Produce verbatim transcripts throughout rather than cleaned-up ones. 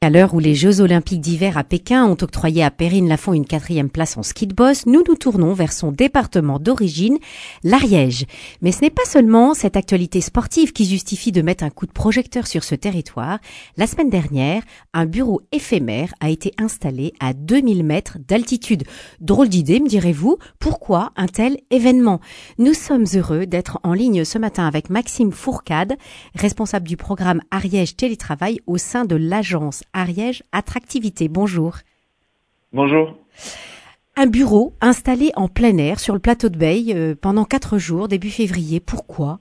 À l'heure où les Jeux Olympiques d'hiver à Pékin ont octroyé à Perrine Lafont une quatrième place en ski de boss, nous nous tournons vers son département d'origine, l'Ariège. Mais ce n'est pas seulement cette actualité sportive qui justifie de mettre un coup de projecteur sur ce territoire. La semaine dernière, un bureau éphémère a été installé à deux mille mètres d'altitude. Drôle d'idée, me direz-vous. Pourquoi un tel événement? Nous sommes heureux d'être en ligne ce matin avec Maxime Fourcade, responsable du programme Ariège Télétravail au sein de l'agence Ariège Attractivité. Bonjour. Bonjour. Un bureau installé en plein air sur le plateau de Beille euh, pendant quatre jours, début février. Pourquoi?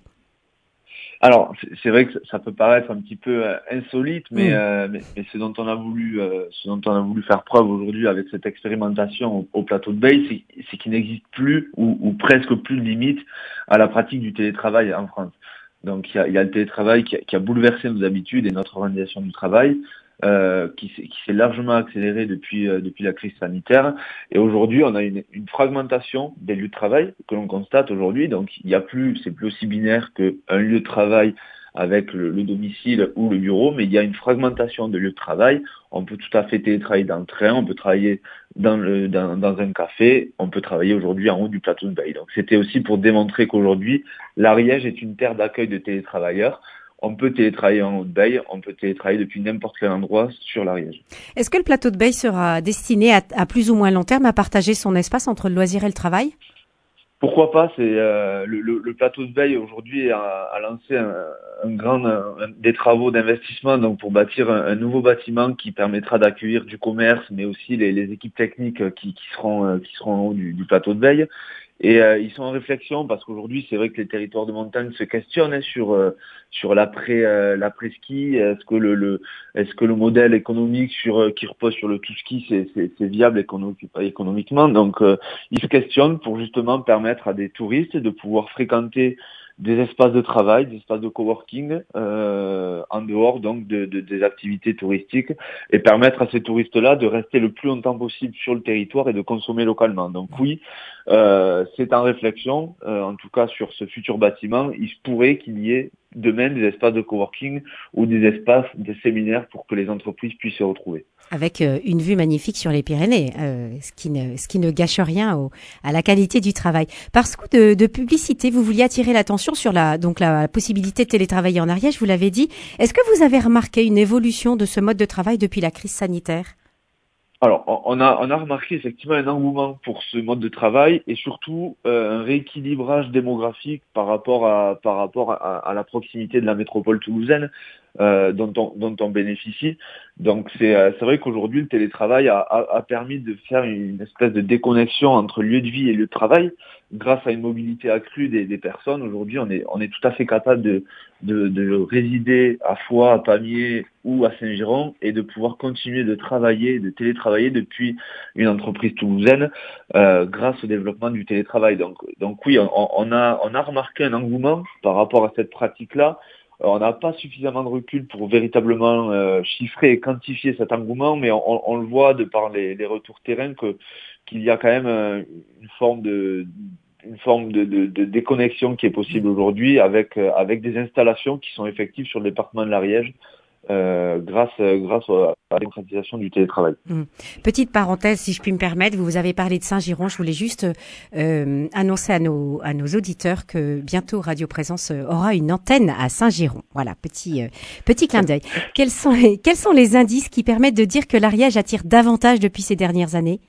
Alors, c'est, c'est vrai que ça peut paraître un petit peu euh, insolite, mais, mmh. euh, mais, mais ce dont on a voulu, euh, ce dont on a voulu faire preuve aujourd'hui avec cette expérimentation au, au plateau de Beille, c'est, c'est qu'il n'existe plus ou, ou presque plus de limite à la pratique du télétravail en France. Donc, il y a, il y a le télétravail qui a, qui a bouleversé nos habitudes et notre organisation du travail. Euh, qui, s'est, qui s'est largement accéléré depuis euh, depuis la crise sanitaire. Et aujourd'hui, on a une, une fragmentation des lieux de travail que l'on constate aujourd'hui. Donc, il y a plus, c'est plus aussi binaire qu'un lieu de travail avec le, le domicile ou le bureau, mais il y a une fragmentation de lieux de travail. On peut tout à fait télétravailler dans le train, on peut travailler dans, le, dans, dans un café, on peut travailler aujourd'hui en haut du plateau de Beille. Donc, c'était aussi pour démontrer qu'aujourd'hui, l'Ariège est une terre d'accueil de télétravailleurs. On peut télétravailler en Haute-Beille, on peut télétravailler depuis n'importe quel endroit sur l'Ariège. Est-ce que le plateau de Beille sera destiné à, à plus ou moins long terme à partager son espace entre le loisir et le travail? Pourquoi pas? C'est euh, le, le, le plateau de Beille aujourd'hui a, a lancé un, un grand un, des travaux d'investissement donc pour bâtir un, un nouveau bâtiment qui permettra d'accueillir du commerce, mais aussi les, les équipes techniques qui, qui seront qui seront en haut du, du plateau de Beille. Et euh, ils sont en réflexion parce qu'aujourd'hui, c'est vrai que les territoires de montagne se questionnent hein, sur euh, sur l'après euh, l'après ski. Est-ce que le, le est-ce que le modèle économique sur euh, qui repose sur le tout ski, c'est c'est, c'est viable économique, économiquement? Donc, euh, ils se questionnent pour justement permettre à des touristes de pouvoir fréquenter des espaces de travail, des espaces de coworking euh, en dehors donc de, de des activités touristiques et permettre à ces touristes-là de rester le plus longtemps possible sur le territoire et de consommer localement. Donc oui, euh, c'est en réflexion, euh, en tout cas sur ce futur bâtiment, il se pourrait qu'il y ait demain des espaces de coworking ou des espaces de séminaires pour que les entreprises puissent se retrouver. Avec euh, une vue magnifique sur les Pyrénées, euh, ce qui ne ce qui ne gâche rien au, à la qualité du travail. Par ce coup de, de publicité, vous vouliez attirer l'attention sur la donc la possibilité de télétravailler en Ariège, vous l'avez dit. Est-ce que vous avez remarqué une évolution de ce mode de travail depuis la crise sanitaire? Alors, on a, on a remarqué effectivement un engouement pour ce mode de travail et surtout euh, un rééquilibrage démographique par rapport à par rapport à, à la proximité de la métropole toulousaine euh, dont, on, dont on bénéficie. Donc c'est euh, c'est vrai qu'aujourd'hui le télétravail a, a, a permis de faire une espèce de déconnexion entre lieu de vie et lieu de travail grâce à une mobilité accrue des, des personnes. Aujourd'hui, on est on est tout à fait capable de de, de résider à Foix, à Pamiers ou à Saint-Girons et de pouvoir continuer de travailler, de télétravailler depuis une entreprise toulousaine euh, grâce au développement du télétravail. Donc, donc oui, on, on a on a remarqué un engouement par rapport à cette pratique-là. Euh, on n'a pas suffisamment de recul pour véritablement euh, chiffrer et quantifier cet engouement, mais on, on le voit de par les, les retours terrain que qu'il y a quand même euh, une forme de une forme de, de, de déconnexion qui est possible aujourd'hui avec euh, avec des installations qui sont effectives sur le département de l'Ariège euh, grâce grâce à la démocratisation du télétravail. Mmh. Petite parenthèse, si je puis me permettre, vous vous avez parlé de Saint-Girons. Je voulais juste euh, annoncer à nos à nos auditeurs que bientôt Radio Présence aura une antenne à Saint-Girons. Voilà, petit euh, petit clin d'œil. Quels sont les, quels sont les indices qui permettent de dire que l'Ariège attire davantage depuis ces dernières années?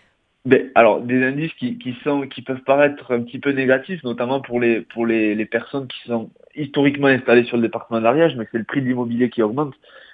Ben, alors des indices qui, qui sont qui peuvent paraître un petit peu négatifs, notamment pour les pour les, les personnes qui sont historiquement installées sur le département de l'Ariège, mais c'est le prix de l'immobilier qui augmente,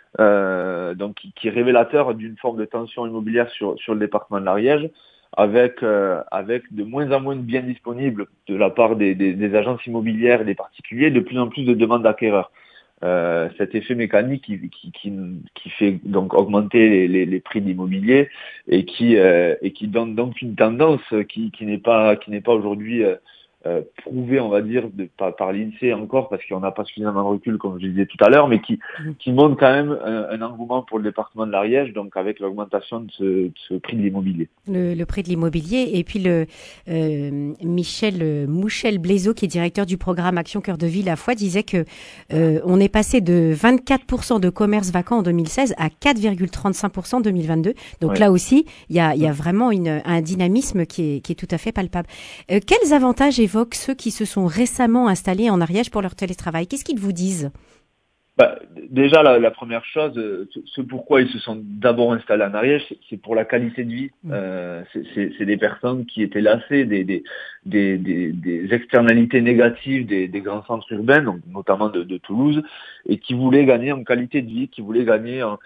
euh, donc qui, qui est révélateur d'une forme de tension immobilière sur sur le département de l'Ariège, avec euh, avec de moins en moins de biens disponibles de la part des, des, des agences immobilières et des particuliers, de plus en plus de demandes d'acquéreurs. Euh, cet effet mécanique qui, qui, qui, qui fait donc augmenter les, les, les prix de l'immobilier et qui euh, et qui donne donc une tendance qui, qui n'est pas qui n'est pas aujourd'hui euh, euh, prouvées, on va dire, de, par, par l'INSEE encore, parce qu'on n'a pas suffisamment de recul, comme je disais tout à l'heure, mais qui, qui montrent quand même un, un engouement pour le département de l'Ariège, donc avec l'augmentation de ce, de ce prix de l'immobilier. Le, le prix de l'immobilier. Et puis le euh, Michel euh, Mouchel-Blaiseau, qui est directeur du programme Action Cœur de Ville à Foix, disait que euh, on est passé de vingt-quatre pour cent de commerces vacants en deux mille seize à quatre virgule trente-cinq pour cent en deux mille vingt-deux. Donc ouais. Là aussi, il y a, y a vraiment une, un dynamisme qui est, qui est tout à fait palpable. Euh, quels avantages évoquent ceux qui se sont récemment installés en Ariège pour leur télétravail? Qu'est-ce qu'ils vous disent? Bah, déjà, la, la première chose, ce, ce pourquoi ils se sont d'abord installés en Ariège, c'est, c'est pour la qualité de vie. Euh, c'est, c'est, c'est des personnes qui étaient lassées des, des, des, des, des externalités négatives des, des grands centres urbains, donc notamment de, de Toulouse, et qui voulaient gagner en qualité de vie, qui voulaient gagner en,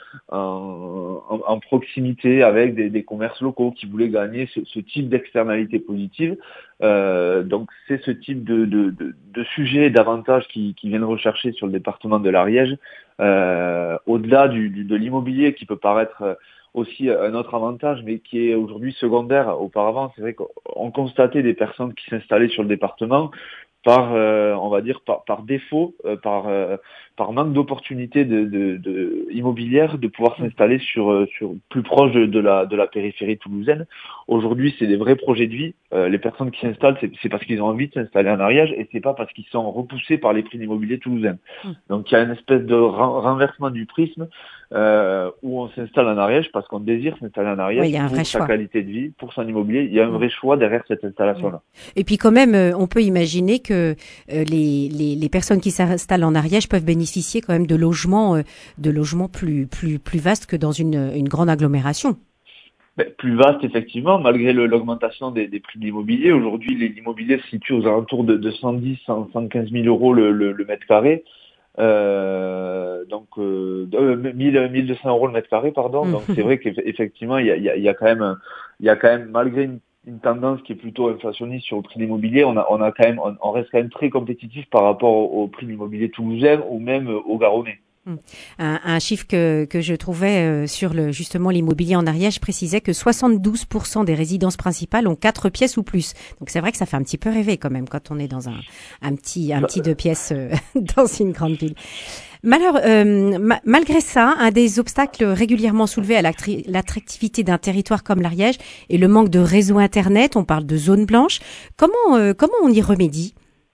en, en, en proximité avec des, des commerces locaux, qui voulaient gagner ce, ce type d'externalités positives. Euh, donc c'est ce type de, de, de, de sujet et d'avantages qui, qui viennent rechercher sur le département de l'Ariège, euh, au-delà du, du, de l'immobilier qui peut paraître aussi un autre avantage, mais qui est aujourd'hui secondaire. Auparavant, c'est vrai qu'on constatait des personnes qui s'installaient sur le département par, euh, on va dire, par, par défaut, euh, par, euh, par manque d'opportunités de, de, de immobilières, de pouvoir s'installer sur, sur plus proche de, de la, de la périphérie toulousaine. Aujourd'hui, c'est des vrais projets de vie. Euh, les personnes qui s'installent, c'est, c'est parce qu'ils ont envie de s'installer en Ariège et c'est pas parce qu'ils sont repoussés par les prix de l'immobilier toulousain. Mmh. Donc, il y a une espèce de renversement du prisme, euh, où on s'installe en Ariège parce qu'on désire s'installer en Ariège oui, pour sa choix. Qualité de vie, pour son immobilier. Il y a un mmh. vrai choix derrière cette installation-là. Oui. Et puis, quand même, on peut imaginer que que euh, les, les, les personnes qui s'installent en Ariège peuvent bénéficier quand même de logements, euh, de logements plus, plus, plus vastes que dans une, une grande agglomération. Ben, plus vaste, effectivement, malgré le, l'augmentation des, des prix de l'immobilier. Aujourd'hui, l'immobilier se situe aux alentours de, de cent dix, cent quinze mille euros le, le, le mètre carré. Euh, donc euh, mille, mille deux cents euros le mètre carré, pardon. Donc c'est vrai qu'effectivement, il y a, il y a, il y a quand même, il y a quand même, malgré une une tendance qui est plutôt inflationniste sur le prix de l'immobilier, on a, on a quand même, on, on reste quand même très compétitif par rapport au, au prix de l'immobilier toulousain ou même au garonnais. Un, un chiffre que, que je trouvais sur le, justement l'immobilier en Ariège précisait que soixante-douze pour cent des résidences principales ont quatre pièces ou plus. Donc c'est vrai que ça fait un petit peu rêver quand même quand on est dans un, un petit, un petit deux pièces euh, dans une grande ville. Malheur, euh, ma, malgré ça, un des obstacles régulièrement soulevés à l'attractivité d'un territoire comme l'Ariège est le manque de réseau Internet. On parle de zone blanche. Comment, euh, comment on y remédie ?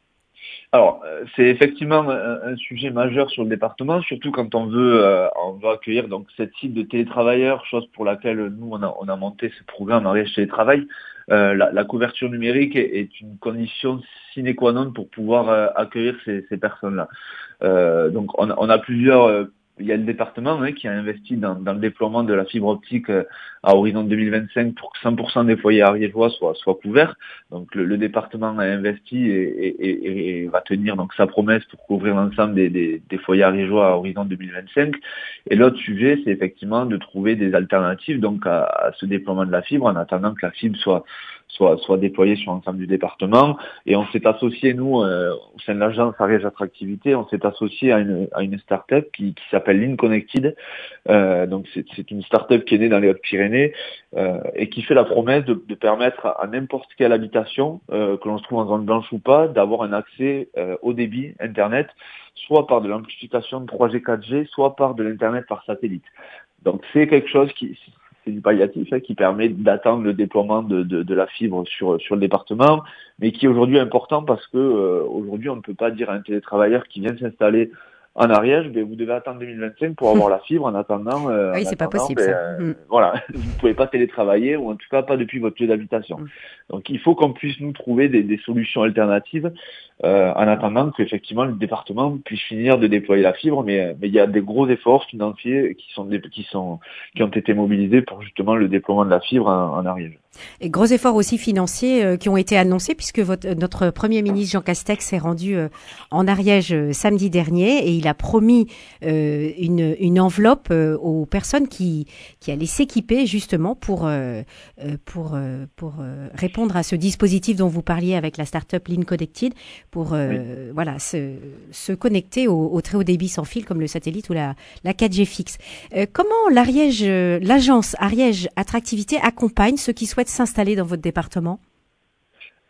Alors, c'est effectivement un, un sujet majeur sur le département, surtout quand on veut, euh, on veut accueillir donc cette cible de télétravailleurs, chose pour laquelle nous on a, on a monté ce programme Ariège Télétravail. Euh, la, la couverture numérique est, est une condition sine qua non pour pouvoir euh, accueillir ces, ces personnes-là. Euh, donc, on, on a plusieurs. Euh, il y a le département hein, qui a investi dans, dans le déploiement de la fibre optique euh, à horizon deux mille vingt-cinq pour que cent pour cent des foyers ariégeois soient, soient couverts. Donc le, le département a investi et, et, et, et va tenir donc sa promesse pour couvrir l'ensemble des, des, des foyers ariégeois à horizon deux mille vingt-cinq. Et l'autre sujet, c'est effectivement de trouver des alternatives donc à, à ce déploiement de la fibre en attendant que la fibre soit soit soit déployée sur l'ensemble du département. Et on s'est associé, nous, euh, au sein de l'agence Ariège Attractivité, on s'est associé à une à une start-up qui, qui s'appelle Line Connected. Euh, donc c'est, c'est une start-up qui est née dans les Hautes-Pyrénées euh, et qui fait la promesse de, de permettre à, à n'importe quelle habitation, euh, que l'on se trouve en zone blanche ou pas, d'avoir un accès euh, au débit Internet, soit par de l'amplification de trois G, quatre G, soit par de l'Internet par satellite. Donc c'est quelque chose qui... c'est du palliatif hein, qui permet d'attendre le déploiement de, de, de la fibre sur, sur le département, mais qui est aujourd'hui important parce que euh, aujourd'hui on ne peut pas dire à un télétravailleur qui vient s'installer en Ariège, ben, vous devez attendre deux mille vingt-cinq pour avoir la fibre en attendant. Euh, oui, en c'est attendant, pas possible ben, ça. Euh, mm. Voilà, vous ne pouvez pas télétravailler ou en tout cas pas depuis votre lieu d'habitation. Mm. Donc il faut qu'on puisse nous trouver des, des solutions alternatives euh, en attendant qu'effectivement le département puisse finir de déployer la fibre, mais mais il y a des gros efforts financiers qui sont qui sont qui ont été mobilisés pour justement le déploiement de la fibre en, en Ariège. Et gros efforts aussi financiers euh, qui ont été annoncés puisque votre, notre Premier ministre Jean Castex s'est rendu euh, en Ariège euh, samedi dernier et il a promis euh, une, une enveloppe euh, aux personnes qui, qui allaient s'équiper justement pour, euh, pour, euh, pour euh, répondre à ce dispositif dont vous parliez avec la start-up Line Connected pour euh, oui. voilà, se, se connecter au, au très haut débit sans fil comme le satellite ou la, la quatre G fixe. Euh, comment l'Ariège, euh, l'agence Ariège Attractivité accompagne ceux qui souhaitent s'installer dans votre département ?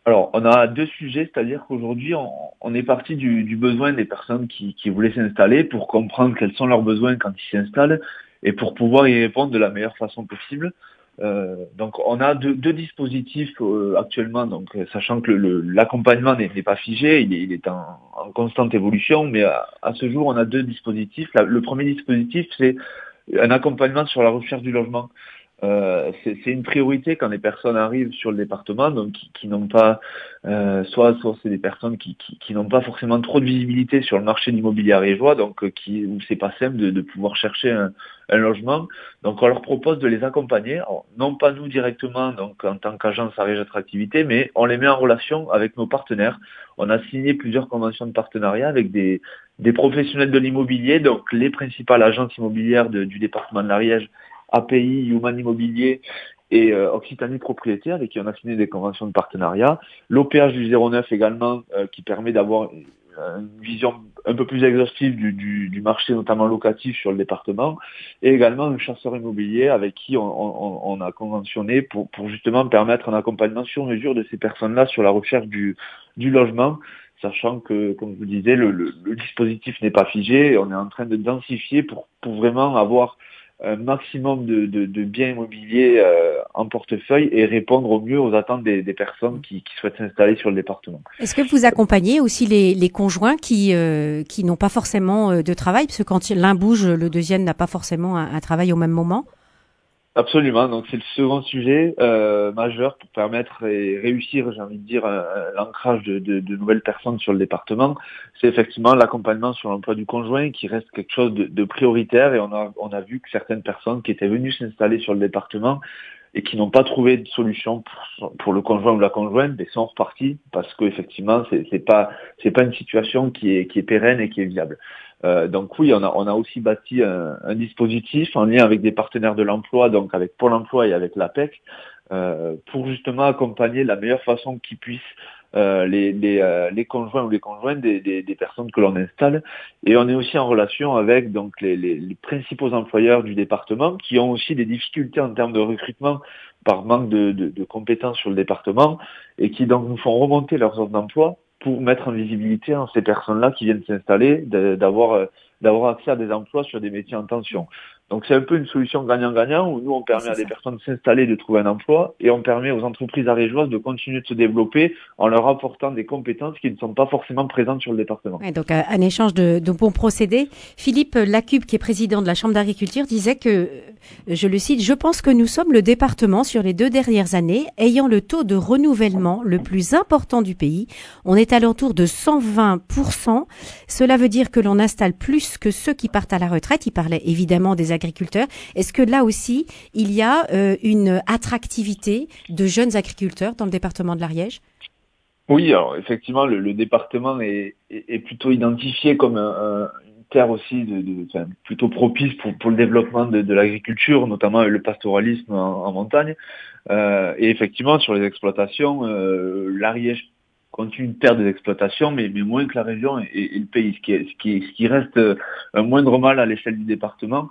Alors, on a deux sujets, c'est-à-dire qu'aujourd'hui, on, on est parti du, du besoin des personnes qui, qui voulaient s'installer pour comprendre quels sont leurs besoins quand ils s'installent et pour pouvoir y répondre de la meilleure façon possible. Euh, donc, on a deux, deux dispositifs euh, actuellement, donc euh, sachant que le- le- l'accompagnement n'est n'est pas figé, il est, il est en, en constante évolution, mais à, à ce jour, on a deux dispositifs. La- le premier dispositif, c'est un accompagnement sur la recherche du logement. Euh, c'est c'est une priorité quand les personnes arrivent sur le département, donc qui, qui n'ont pas, euh, soit soit c'est des personnes qui, qui, qui n'ont pas forcément trop de visibilité sur le marché de l'immobilier ariégeois, donc euh, qui où c'est pas simple de, de pouvoir chercher un, un logement. Donc on leur propose de les accompagner, alors, non pas nous directement, donc en tant qu'agence Ariège Attractivité, mais on les met en relation avec nos partenaires. On a signé plusieurs conventions de partenariat avec des des professionnels de l'immobilier, donc les principales agences immobilières de- du département de l'Ariège, A P I, Human Immobilier et euh, Occitanie Propriété, avec qui on a signé des conventions de partenariat. L'O P H du zéro neuf également, euh, qui permet d'avoir une vision un peu plus exhaustive du, du, du marché, notamment locatif sur le département, et également un chasseur immobilier avec qui on, on, on a conventionné pour, pour justement permettre un accompagnement sur mesure de ces personnes-là sur la recherche du, du logement, sachant que, comme je vous disais, le, le, le dispositif n'est pas figé, et on est en train de densifier pour, pour vraiment avoir un maximum de, de, de biens immobiliers euh, en portefeuille et répondre au mieux aux attentes des, des personnes qui, qui souhaitent s'installer sur le département. Est-ce que vous accompagnez aussi les, les conjoints qui, euh, qui n'ont pas forcément euh, de travail, parce que quand l'un bouge, le deuxième n'a pas forcément un, un travail au même moment? Absolument, donc c'est le second sujet euh, majeur pour permettre et réussir, j'ai envie de dire, euh, l'ancrage de, de, de nouvelles personnes sur le département. C'est effectivement l'accompagnement sur l'emploi du conjoint qui reste quelque chose de, de prioritaire, et on a, on a vu que certaines personnes qui étaient venues s'installer sur le département et qui n'ont pas trouvé de solution pour, pour le conjoint ou la conjointe, ben, sont repartis parce qu'effectivement c'est c'est pas c'est pas une situation qui est qui est pérenne et qui est viable. Euh, donc oui, on a on a aussi bâti un, un dispositif en lien avec des partenaires de l'emploi, donc avec Pôle Emploi et avec l'APEC, euh, pour justement accompagner de la meilleure façon qu'ils puissent euh, les les, euh, les conjoints ou les conjointes des, des, des personnes que l'on installe. Et on est aussi en relation avec donc les, les, les principaux employeurs du département qui ont aussi des difficultés en termes de recrutement par manque de, de, de compétences sur le département, et qui donc nous font remonter leurs offres d'emploi pour mettre en visibilité hein, ces personnes-là qui viennent s'installer, de- d'avoir euh, d'avoir accès à des emplois sur des métiers en tension. Donc c'est un peu une solution gagnant-gagnant où nous on Oui, permet c'est à des ça. personnes de s'installer, de trouver un emploi, et on permet aux entreprises ariégeoises de continuer de se développer en leur apportant des compétences qui ne sont pas forcément présentes sur le département. Ouais, donc un, un échange de, de bons procédés. Philippe Lacube, qui est président de la Chambre d'agriculture, disait que, euh, je le cite, « Je pense que nous sommes le département sur les deux dernières années ayant le taux de renouvellement le plus important du pays. On est à l'entour de cent vingt pour cent. Cela veut dire que l'on installe plus que ceux qui partent à la retraite. » Il parlait évidemment des agriculteurs. Est-ce que là aussi, il y a euh, une attractivité de jeunes agriculteurs dans le département de l'Ariège? Oui, alors effectivement, le, le département est, est, est plutôt identifié comme un, un- une terre aussi de, de- enfin, plutôt propice pour, pour le développement de, de l'agriculture, notamment le pastoralisme en, en montagne. Euh, et effectivement, sur les exploitations, euh, l'Ariège continue de perdre des exploitations, mais, mais moins que la région et, et le pays, ce qui, est, ce, qui est- ce qui reste euh, un moindre mal à l'échelle du département.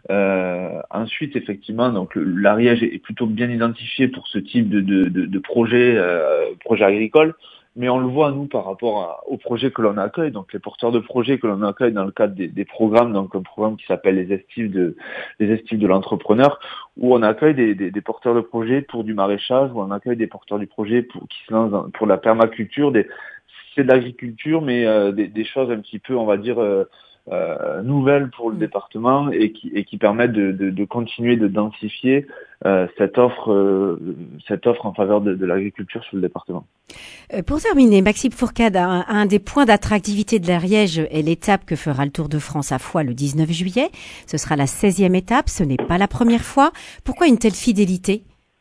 Euh, ensuite, effectivement, donc le- l'Ariège est plutôt bien identifié pour ce type de, de, de, de projet, euh, projet agricole. Mais on le voit, nous, par rapport à- aux projets que l'on accueille, donc les porteurs de projets que l'on accueille dans le cadre des, des programmes, donc un programme qui s'appelle les Estives de, les Estives de l'entrepreneur, où on accueille des, des, des porteurs de projets pour du maraîchage, où on accueille des porteurs de projets pour, qui se lancent dans- pour la permaculture. Des, c'est de l'agriculture, mais euh, des, des choses un petit peu, on va dire, euh, euh, nouvelles pour le Mm. département, et qui, et qui permettent de, de, de continuer de densifier euh, cette offre, euh, cette offre en faveur de, de l'agriculture sur le département. Euh, Pour terminer, Maxime Fourcade, un, un des points d'attractivité de l'Ariège est l'étape que fera le Tour de France à Foix le dix-neuf juillet. Ce sera la seizième étape, ce n'est pas la première fois. Pourquoi une telle fidélité?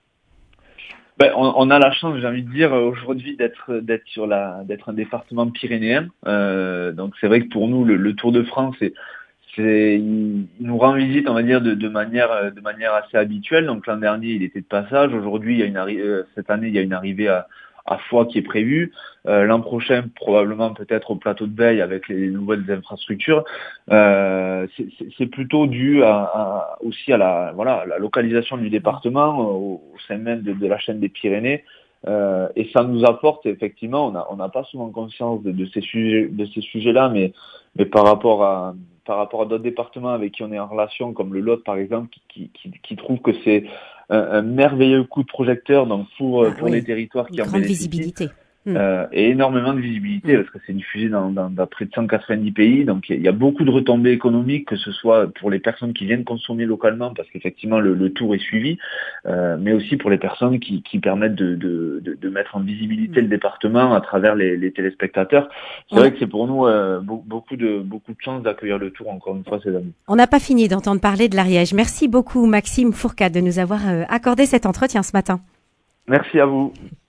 Ben, on, on a la chance, j'ai envie de dire, aujourd'hui d'être d'être sur la d'être un département pyrénéen. Euh, donc c'est vrai que pour nous, le, le Tour de France, c'est c'est il, il nous rend visite, on va dire, de, de manière de manière assez habituelle. Donc l'an dernier, il était de passage. Aujourd'hui, il y a une arri- euh, cette année, il y a une arrivée à à Foix qui est prévue. Euh, l'an prochain, probablement peut-être au plateau de Beille avec les nouvelles infrastructures. Euh, c'est c'est- c'est plutôt dû à, à- aussi à la voilà à la localisation du département au, au sein même de, de la chaîne des Pyrénées. Euh, et ça nous apporte effectivement, on a on n'a pas souvent conscience de, de ces sujets de ces sujets-là, mais mais par rapport à par rapport à d'autres départements avec qui on est en relation, comme le Lot par exemple, qui qui qui trouve que c'est un, un merveilleux coup de projecteur donc pour Ah, pour oui. les territoires qui Une en grande bénéficient. visibilité. Mmh. Euh, et énormément de visibilité Mmh. parce que c'est diffusé dans, dans, dans près de cent quatre-vingt-dix pays, donc il y, y a beaucoup de retombées économiques, que ce soit pour les personnes qui viennent consommer localement parce qu'effectivement le, le tour est suivi, euh, mais aussi pour les personnes qui, qui permettent de, de, de, de mettre en visibilité Mmh. le département à travers les, les téléspectateurs. C'est On vrai a... que c'est pour nous euh, beaucoup de beaucoup de chance d'accueillir le tour encore une fois ces années. On n'a pas fini d'entendre parler de l'Ariège. Merci beaucoup Maxime Fourcade de nous avoir euh, accordé cet entretien ce matin. Merci à vous.